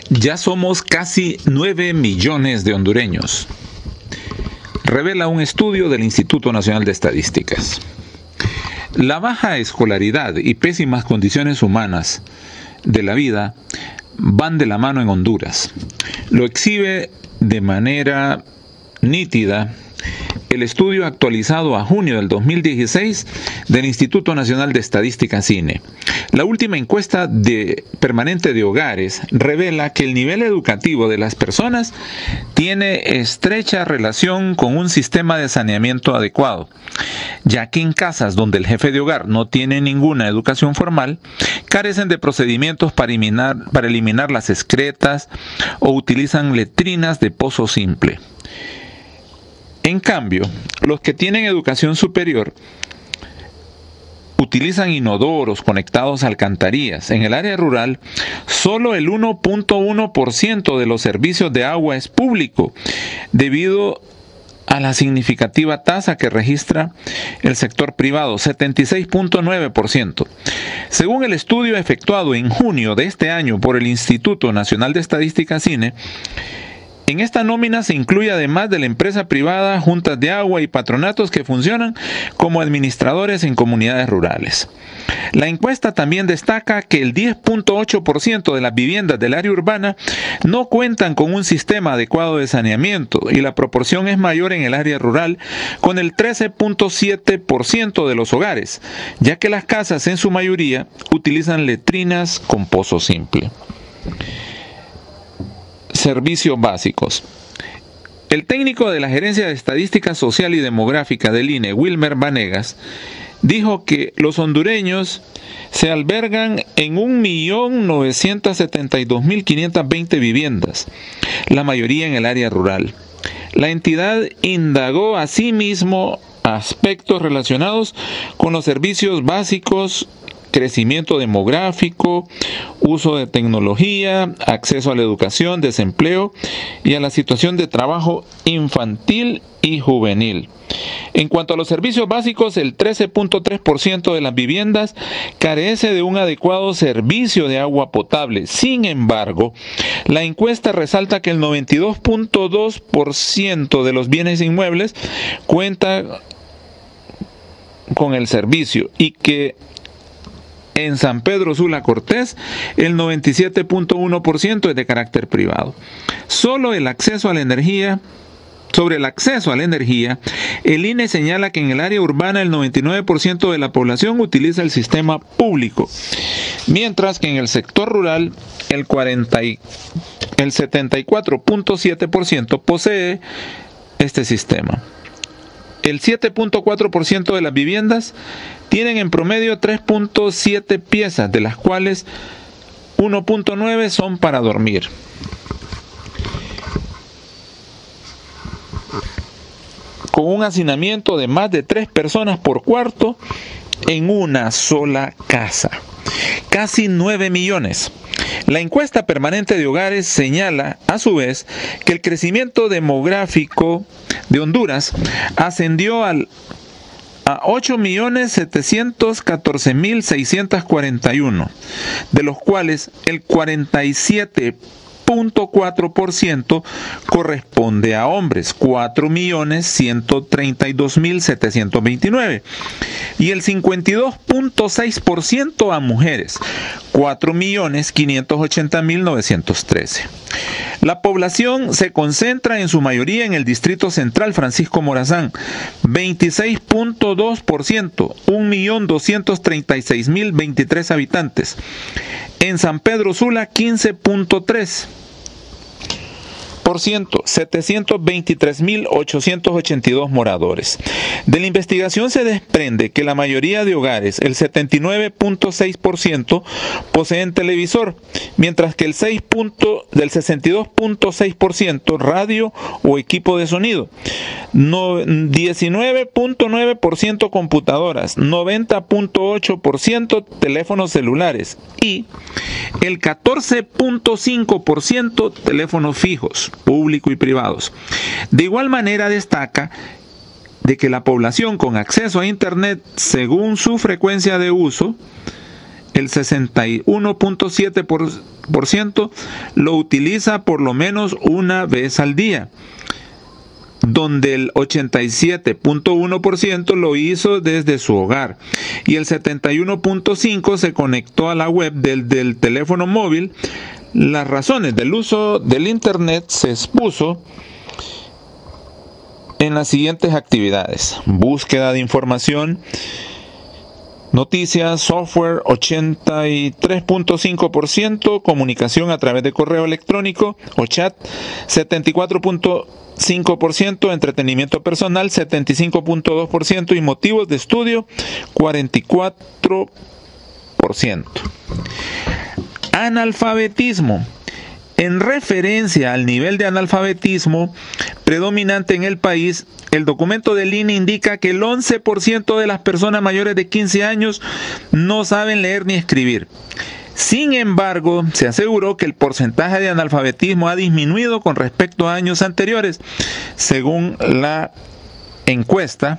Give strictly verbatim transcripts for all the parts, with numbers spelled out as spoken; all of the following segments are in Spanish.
Ya somos casi nueve millones de hondureños, revela un estudio del Instituto Nacional de Estadísticas. La baja escolaridad y pésimas condiciones humanas de la vida van de la mano en Honduras. Lo exhibe de manera nítida el estudio actualizado a junio del dos mil dieciséis del Instituto Nacional de Estadística (CINE). La última encuesta de, permanente de hogares revela que el nivel educativo de las personas tiene estrecha relación con un sistema de saneamiento adecuado, ya que en casas donde el jefe de hogar no tiene ninguna educación formal, carecen de procedimientos para eliminar, para eliminar las excretas o utilizan letrinas de pozo simple. En cambio, los que tienen educación superior utilizan inodoros conectados a alcantarillas. En el área rural, solo el uno punto uno por ciento de los servicios de agua es público, debido a la significativa tasa que registra el sector privado, setenta y seis punto nueve por ciento. Según el estudio efectuado en junio de este año por el Instituto Nacional de Estadística (CINE), en esta nómina se incluye, además de la empresa privada, juntas de agua y patronatos que funcionan como administradores en comunidades rurales. La encuesta también destaca que el diez punto ocho por ciento de las viviendas del área urbana no cuentan con un sistema adecuado de saneamiento, y la proporción es mayor en el área rural, con el trece punto siete por ciento de los hogares, ya que las casas en su mayoría utilizan letrinas con pozo simple. Servicios básicos. El técnico de la Gerencia de Estadística Social y Demográfica del I N E, Wilmer Vanegas, dijo que los hondureños se albergan en un millón novecientos setenta y dos mil quinientas veinte viviendas, la mayoría en el área rural. La entidad indagó asimismo aspectos relacionados con los servicios básicos, crecimiento demográfico, uso de tecnología, acceso a la educación, desempleo y a la situación de trabajo infantil y juvenil. En cuanto a los servicios básicos, el trece punto tres por ciento de las viviendas carece de un adecuado servicio de agua potable. Sin embargo, la encuesta resalta que el noventa y dos punto dos por ciento de los bienes inmuebles cuenta con el servicio, y que en San Pedro Sula Cortés, el noventa y siete punto uno por ciento es de carácter privado. Solo el acceso a la energía, sobre el acceso a la energía, el I N E señala que en el área urbana el noventa y nueve por ciento de la población utiliza el sistema público, mientras que en el sector rural el, cuarenta y, el setenta y cuatro punto siete por ciento posee este sistema. El siete punto cuatro por ciento de las viviendas tienen en promedio tres punto siete piezas, de las cuales uno punto nueve son para dormir. Con un hacinamiento de más de tres personas por cuarto en una sola casa. Casi nueve millones. La encuesta permanente de hogares señala, a su vez, que el crecimiento demográfico de Honduras ascendió al, a ocho millones setecientos catorce mil seiscientos cuarenta y uno, de los cuales el cuarenta y siete punto cuatro por ciento corresponde a hombres, cuatro millones ciento treinta y dos mil setecientos veintinueve, y el cincuenta y dos punto seis por ciento a mujeres, cuatro millones quinientos ochenta mil novecientos trece. La población se concentra en su mayoría en el Distrito Central Francisco Morazán, veintiséis punto dos por ciento, un millón doscientos treinta y seis mil veintitrés habitantes. En San Pedro Sula, quince punto tres por ciento, setecientos veintitrés mil ochocientos ochenta y dos moradores. De la investigación se desprende que la mayoría de hogares, el setenta y nueve punto seis por ciento, poseen televisor, mientras que el seis punto, del sesenta y dos punto seis por ciento radio o equipo de sonido, no, diecinueve punto nueve por ciento computadoras, noventa punto ocho por ciento teléfonos celulares y el catorce punto cinco por ciento teléfonos fijos, público y privados. De igual manera destaca de que la población con acceso a Internet, según su frecuencia de uso, el sesenta y uno punto siete por ciento lo utiliza por lo menos una vez al día, donde el ochenta y siete punto uno por ciento lo hizo desde su hogar y el setenta y uno punto cinco por ciento se conectó a la web del, del teléfono móvil. Las razones del uso del Internet se expuso en las siguientes actividades: búsqueda de información, noticias, software ochenta y tres punto cinco por ciento, comunicación a través de correo electrónico o chat setenta y cuatro punto cinco por ciento, entretenimiento personal setenta y cinco punto dos por ciento y motivos de estudio cuarenta y cuatro por ciento. Analfabetismo. En referencia al nivel de analfabetismo predominante en el país, el documento del I N E indica que el once por ciento de las personas mayores de quince años no saben leer ni escribir. Sin embargo, se aseguró que el porcentaje de analfabetismo ha disminuido con respecto a años anteriores. Según la encuesta,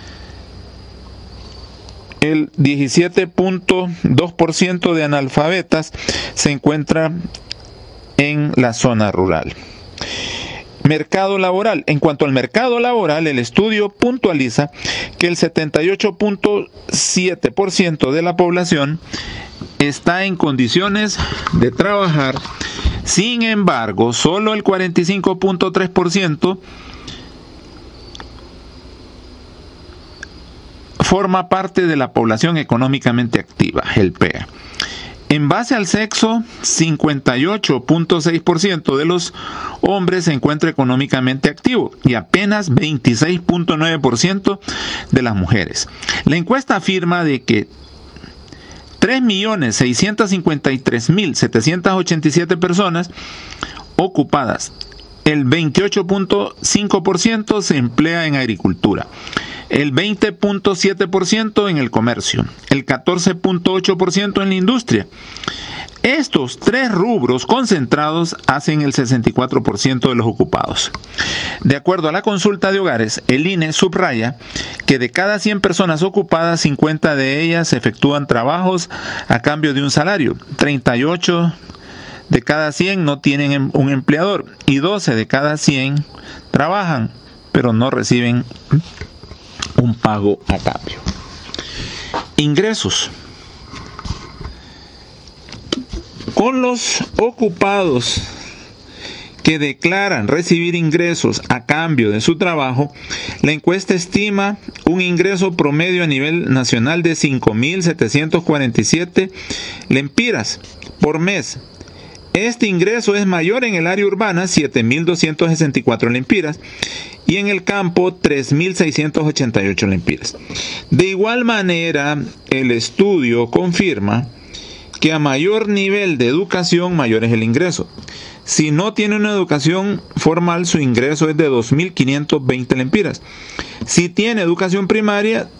el diecisiete punto dos por ciento de analfabetas se encuentra en la zona rural. Mercado laboral. En cuanto al mercado laboral, el estudio puntualiza que el setenta y ocho punto siete por ciento de la población está en condiciones de trabajar. Sin embargo, solo el cuarenta y cinco punto tres por ciento forma parte de la población económicamente activa, el P E A. En base al sexo, cincuenta y ocho punto seis por ciento de los hombres se encuentra económicamente activo y apenas veintiséis punto nueve por ciento de las mujeres. La encuesta afirma de que tres millones seiscientos cincuenta y tres mil setecientos ochenta y siete personas ocupadas. El veintiocho punto cinco por ciento se emplea en agricultura, el veinte punto siete por ciento en el comercio, el catorce punto ocho por ciento en la industria. Estos tres rubros concentrados hacen el sesenta y cuatro por ciento de los ocupados. De acuerdo a la consulta de hogares, el I N E subraya que de cada cien personas ocupadas, cincuenta de ellas efectúan trabajos a cambio de un salario, treinta y ocho de cada cien no tienen un empleador y doce de cada cien trabajan, pero no reciben un pago a cambio. Ingresos. Con los ocupados que declaran recibir ingresos a cambio de su trabajo, la encuesta estima un ingreso promedio a nivel nacional de cinco mil setecientos cuarenta y siete lempiras por mes. Este ingreso es mayor en el área urbana, siete mil doscientos sesenta y cuatro lempiras, y en el campo, tres mil seiscientos ochenta y ocho lempiras. De igual manera, el estudio confirma que a mayor nivel de educación, mayor es el ingreso. Si no tiene una educación formal, su ingreso es de dos mil quinientos veinte lempiras. Si tiene educación primaria,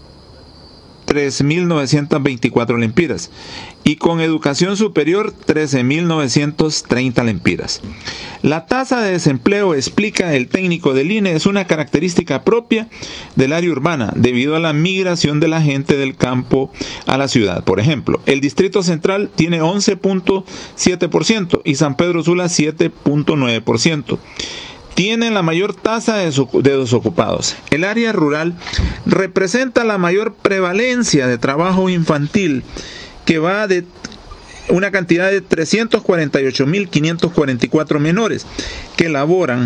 tres mil novecientos veinticuatro lempiras. Y con educación superior, trece mil novecientos treinta lempiras. La tasa de desempleo, explica el técnico del I N E, es una característica propia del área urbana debido a la migración de la gente del campo a la ciudad. Por ejemplo, el Distrito Central tiene once punto siete por ciento y San Pedro Sula siete punto nueve por ciento. Tienen la mayor tasa de desocupados. El área rural representa la mayor prevalencia de trabajo infantil, que va de una cantidad de trescientos cuarenta y ocho mil quinientos cuarenta y cuatro menores que laboran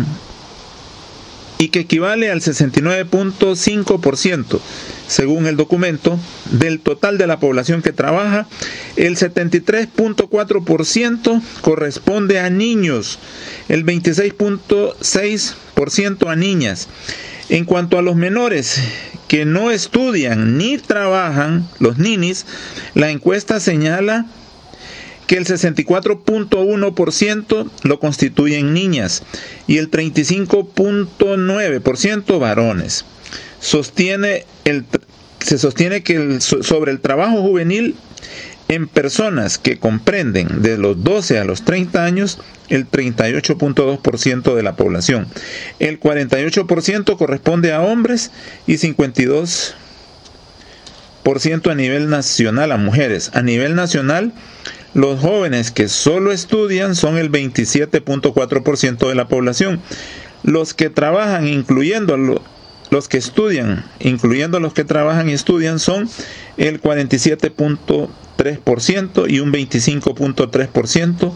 y que equivale al sesenta y nueve punto cinco por ciento, según el documento, del total de la población que trabaja. El setenta y tres punto cuatro por ciento corresponde a niños, el veintiséis punto seis por ciento a niñas. En cuanto a los menores que no estudian ni trabajan, los ninis, la encuesta señala que el sesenta y cuatro punto uno por ciento lo constituyen niñas y el treinta y cinco punto nueve por ciento varones. Sostiene el, se sostiene que el, sobre el trabajo juvenil en personas que comprenden de los doce a los treinta años, el treinta y ocho punto dos por ciento de la población. El cuarenta y ocho por ciento corresponde a hombres y cincuenta y dos por ciento a nivel nacional a mujeres. A nivel nacional, los jóvenes que solo estudian son el veintisiete punto cuatro por ciento de la población. Los que trabajan, incluyendo lo, los que estudian, incluyendo los que trabajan y estudian, son el cuarenta y siete punto tres por ciento y un veinticinco punto tres por ciento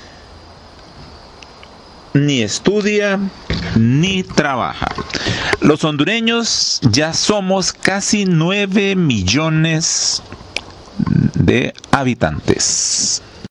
ni estudia ni trabaja. Los hondureños ya somos casi nueve millones de habitantes.